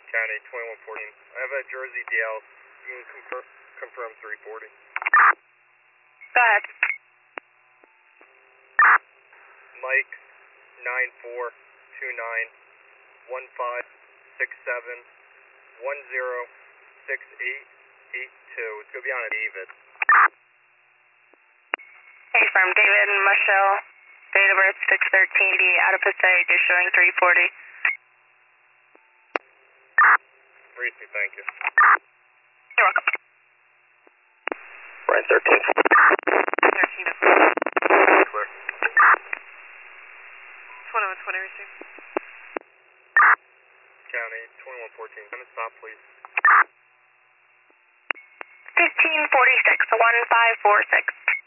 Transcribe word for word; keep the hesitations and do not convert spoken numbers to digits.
County twenty-one fourteen. I have a Jersey D L. You can confirm, confirm three forty. Go ahead. Mike nine four two nine one five six seven one zero six eight eight two. It's going to be on a David. Hey, from David and Michelle. Date of birth six thirteen eighty. Out of Passaic is showing three forty. Reese, thank you. You're welcome. Brian thirteen. thirteen. Clear. twenty-one twenty receive. County twenty-one fourteen. Can I stop, please? fifteen forty-six, one five four six.